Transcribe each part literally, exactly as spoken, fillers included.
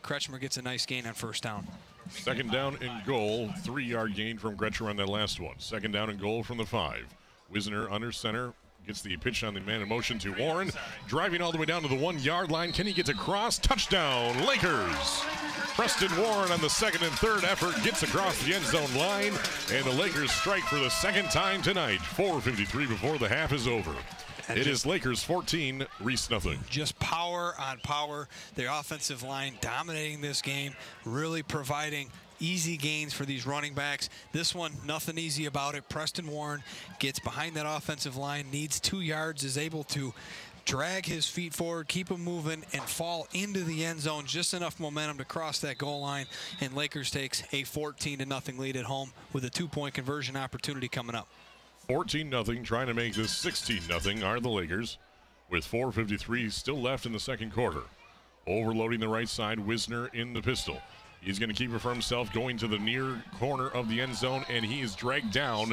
Kretschmer gets a nice gain on first down. Second down and goal. Three-yard gain from Kretschmer on that last one. Second down and goal from the five. Wisner under center. Gets the pitch on the man in motion to Warren. Driving all the way down to the one-yard line. Can he get across? Touchdown, Lakers! Preston Warren on the second and third effort gets across the end zone line. And the Lakers strike for the second time tonight. four fifty-three before the half is over. It is Lakers fourteen, Reese nothing. Just power on power. The offensive line dominating this game, really providing easy gains for these running backs. This one, nothing easy about it. Preston Warren gets behind that offensive line, needs two yards, is able to drag his feet forward, keep him moving, and fall into the end zone. Just enough momentum to cross that goal line, and Lakers takes a fourteen to nothing lead at home with a two-point conversion opportunity coming up. fourteen nothing, trying to make this sixteen nothing are the Lakers, with four fifty-three still left in the second quarter. Overloading the right side, Wisner in the pistol. He's going to keep it for himself, going to the near corner of the end zone, and he is dragged down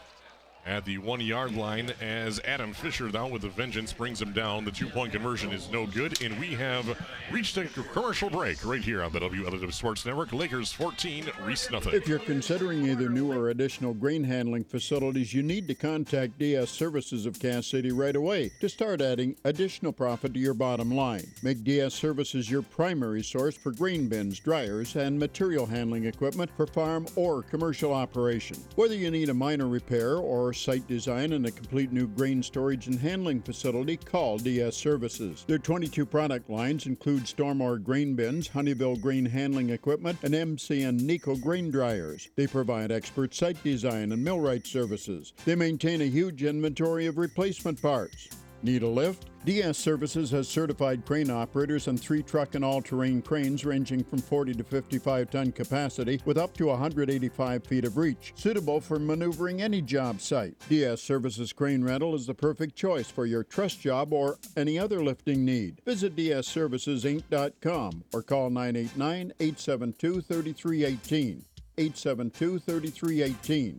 at the one-yard line as Adam Fisher, now with a vengeance, brings him down. The two-point conversion is no good, and we have reached a commercial break right here on the W L W Sports Network. Lakers fourteen, Reese nothing. If you're considering either new or additional grain handling facilities, you need to contact D S Services of Cass City right away to start adding additional profit to your bottom line. Make D S Services your primary source for grain bins, dryers, and material handling equipment for farm or commercial operation. Whether you need a minor repair or site design and a complete new grain storage and handling facility, call D S Services. Their twenty-two product lines include Stormore grain bins, Honeywell grain handling equipment, and M C N Nico grain dryers. They provide expert site design and millwright services. They maintain a huge inventory of replacement parts. Need a lift? D S Services has certified crane operators on three truck and all-terrain cranes ranging from forty to fifty-five ton capacity with up to one hundred eighty-five feet of reach, suitable for maneuvering any job site. D S Services Crane Rental is the perfect choice for your truss job or any other lifting need. Visit D S Services Inc dot com or call nine eight nine, eight seven two, three three one eight, eight seven two, three three one eight.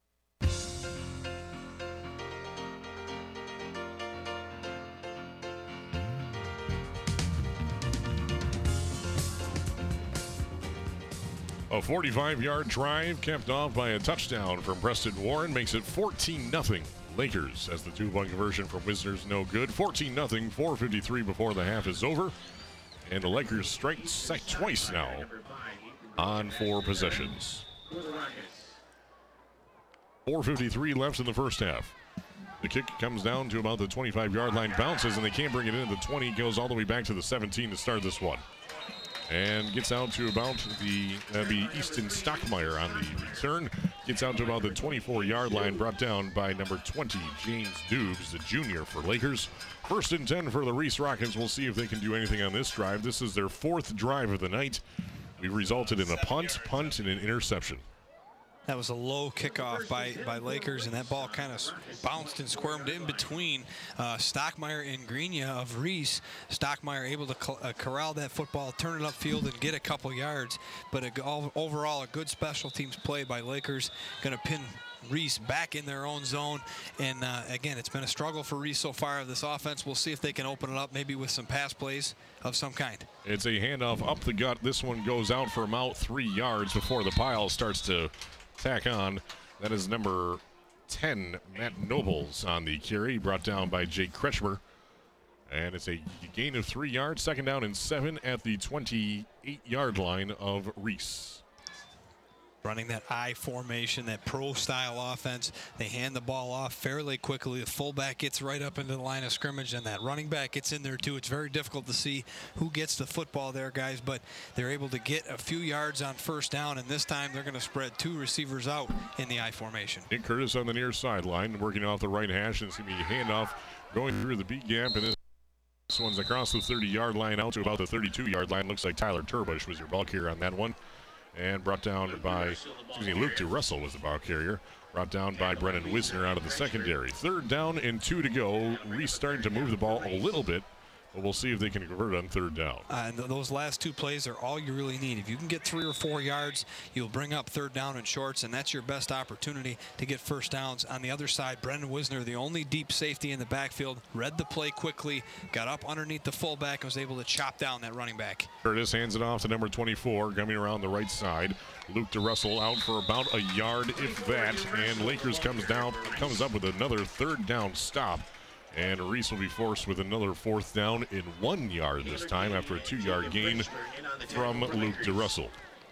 A forty-five-yard drive capped off by a touchdown from Preston Warren makes it fourteen nothing. Lakers as the two-point conversion from Wisner's no good. fourteen nothing, four fifty-three before the half is over. And the Lakers strike set twice now on four possessions. four fifty-three left in the first half. The kick comes down to about the twenty-five-yard line, bounces, and they can't bring it into the twenty. Goes all the way back to the seventeen to start this one. And gets out to about the, that'd be Easton Stockmeyer on the return. Gets out to about the twenty-four-yard line, brought down by number twenty, James Dubes, the junior for Lakers. First and ten for the Reese Rockets. We'll see if they can do anything on this drive. This is their fourth drive of the night. We've resulted in a punt, punt, and an interception. That was a low kickoff by, by Lakers, and that ball kind of bounced and squirmed in between uh, Stockmeyer and Grenia of Reese. Stockmeyer able to co- uh, corral that football, turn it upfield, and get a couple yards. But a, all, overall, a good special teams play by Lakers. Going to pin Reese back in their own zone. And uh, again, it's been a struggle for Reese so far of this offense. We'll see if they can open it up maybe with some pass plays of some kind. It's a handoff up the gut. This one goes out for about three yards before the pile starts to tack on. That is number ten, Matt Nobles on the carry, brought down by Jake Kretschmer. And it's a gain of three yards, second down and seven at the twenty-eight-yard line of Reese. Running that I formation, that pro-style offense. They hand the ball off fairly quickly. The fullback gets right up into the line of scrimmage, and that running back gets in there too. It's very difficult to see who gets the football there, guys, but they're able to get a few yards on first down, and this time they're going to spread two receivers out in the I formation. Nick Curtis on the near sideline, working off the right hash, and it's going to be a handoff going through the B gap, and this This one's across the thirty-yard line out to about the thirty-two-yard line. Looks like Tyler Turbush was your ball carrier on that one. And brought down by, excuse me, Luke DeRussell was the ball carrier. Brought down by Brennan Wisner out of the secondary. Third down and two to go. Reese starting to move the ball a little bit. But we'll see if they can convert on third down. Uh, and th- those last two plays are all you really need. If you can get three or four yards, you'll bring up third down and shorts, and that's your best opportunity to get first downs. On the other side, Brendan Wisner, the only deep safety in the backfield, read the play quickly, got up underneath the fullback, and was able to chop down that running back. Curtis hands it off to number twenty-four, coming around the right side. Luke DeRussell out for about a yard, if that, and Lakers comes down, comes up with another third down stop. And Reese will be forced with another fourth down in one yard this time after a two-yard gain from Luke DeRussell.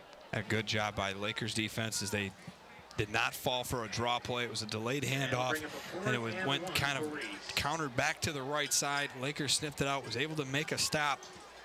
A good job by Lakers defense as they did not fall for a draw play. It was a delayed handoff, and it was, went kind of countered back to the right side. Lakers sniffed it out, was able to make a stop.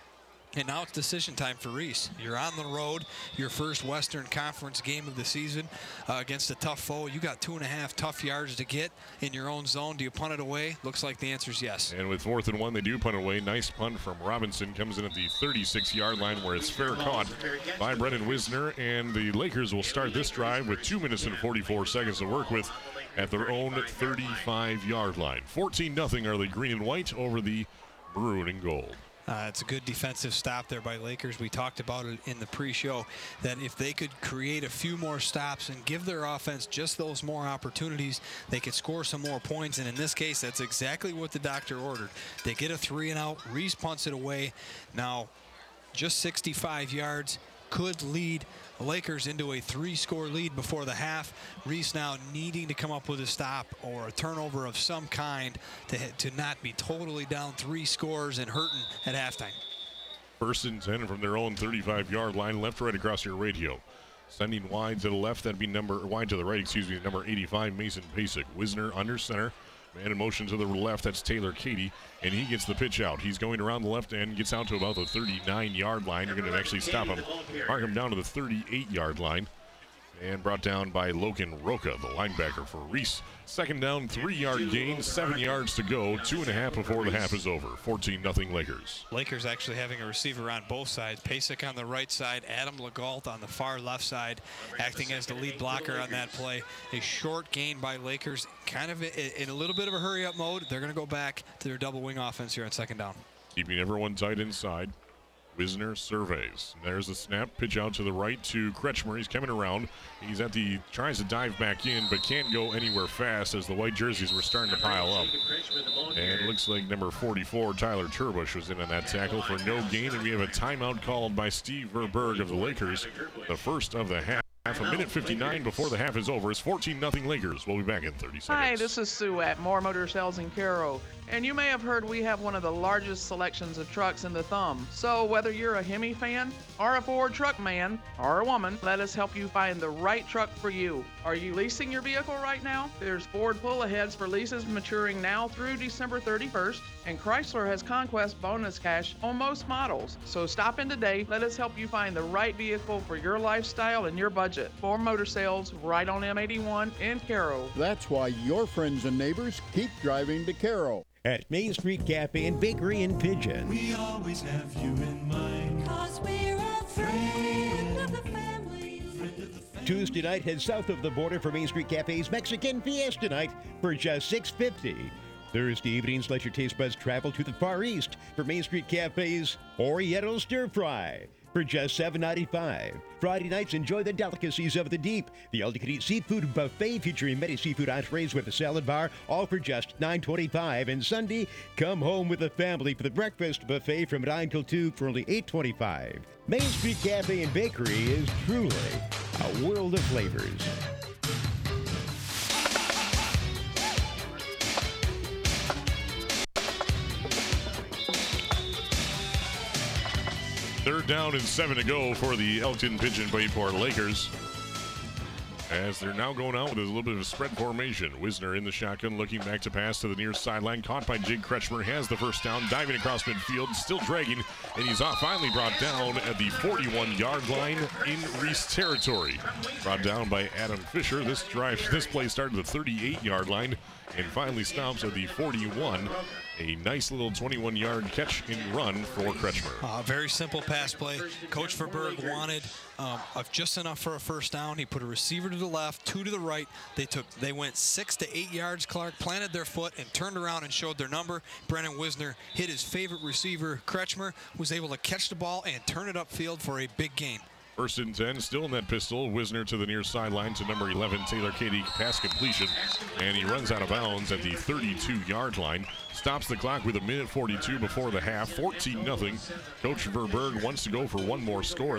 And now it's decision time for Reese. You're on the road, your first Western Conference game of the season uh, against a tough foe. You got two and a half tough yards to get in your own zone. Do you punt it away? Looks like the answer is yes. And with fourth and one, they do punt away. Nice punt from Robinson. Comes in at the thirty-six-yard line where it's fair caught by Brendan Wisner. And the Lakers will start this drive with two minutes and forty-four seconds to work with at their own thirty-five-yard line. fourteen nothing are the green and white over the maroon and gold. Uh, it's a good defensive stop there by Lakers. We talked about it in the pre-show that if they could create a few more stops and give their offense just those more opportunities, they could score some more points. And in this case, that's exactly what the doctor ordered. They get a three and out. Reese punts it away. Now, just sixty-five yards could lead Lakers into a three-score lead before the half. Reese now needing to come up with a stop or a turnover of some kind to to not be totally down three scores and hurting at halftime. First and ten from their own thirty-five-yard line, left to right across your radio. Sending wide to the left, that'd be number wide to the right, excuse me, number eighty-five, Mason Pasek. Wisner under center. Man in motion to the left, that's Taylor Katie, and he gets the pitch out. He's going around the left end, gets out to about the thirty-nine-yard line. You're going to actually stop him, mark him down to the thirty-eight-yard line, and brought down by Logan Roca, the linebacker for Reese. Second down, three-yard gain, seven yards to go, two and a half before the half is over. fourteen nothing Lakers. Lakers actually having a receiver on both sides. Pasek on the right side, Adam Legault on the far left side, acting as the lead blocker on that play. A short gain by Lakers, kind of in a little bit of a hurry-up mode. They're going to go back to their double wing offense here on second down. Keeping everyone tight inside. Wisner surveys. There's the snap. Pitch out to the right to Kretschmer. He's coming around. He's at the, tries to dive back in, but can't go anywhere fast as the white jerseys were starting to pile up. And it looks like number forty-four, Tyler Turbush, was in on that tackle for no gain. And we have a timeout called by Steve Verberg of the Lakers. The first of the half. Half a minute fifty-nine before the half is over. It's fourteen nothing Lakers. We'll be back in thirty seconds. Hi, this is Sue at Moore Motor Sales in Caro. And you may have heard we have one of the largest selections of trucks in the thumb. So whether you're a Hemi fan or a Ford truck man or a woman, let us help you find the right truck for you. Are you leasing your vehicle right now? There's Ford pull-aheads for leases maturing now through December thirty-first. And Chrysler has Conquest bonus cash on most models. So stop in today. Let us help you find the right vehicle for your lifestyle and your budget. Moore Motor Sales, right on M eighty-one in Caro. That's why your friends and neighbors keep driving to Caro. At Main Street Cafe and Bakery in Pigeon. We always have you in mind. Cause we're a friend of the family. Tuesday night, head south of the border for Main Street Cafe's Mexican Fiesta Night for just six fifty. Thursday evenings, let your taste buds travel to the Far East for Main Street Cafe's Oriental Stir Fry for just seven ninety-five. Friday nights, enjoy the delicacies of the deep. The all-you-can-eat seafood buffet featuring many seafood entrees with a salad bar, all for just nine twenty-five. And Sunday, come home with the family for the breakfast buffet from nine till two for only eight twenty-five. Main Street Cafe and Bakery is truly a world of flavors. Third down and seven to go for the Elkton Pigeon Bayport Lakers. As they're now going out with a little bit of a spread formation. Wisner in the shotgun, looking back to pass to the near sideline. Caught by Jake Kretschmer, has the first down, diving across midfield, still dragging, and he's off, finally brought down at the forty-one-yard line in Reese territory. Brought down by Adam Fisher. This drive, this play started at the thirty-eight-yard line and finally stops at the forty-one. A nice little twenty-one yard catch and run for Kretschmer. Uh, very simple pass play. Coach Verberg wanted um, of just enough for a first down. He put a receiver to the left, two to the right. They took, they went six to eight yards. Clark planted their foot and turned around and showed their number. Brennan Wisner hit his favorite receiver. Kretschmer was able to catch the ball and turn it upfield for a big gain. First and ten, still in that pistol. Wisner to the near sideline to number eleven, Taylor Katie, pass completion. And he runs out of bounds at the thirty-two yard line. Stops the clock with a minute forty-two before the half, fourteen nothing. Coach Verberg wants to go for one more score.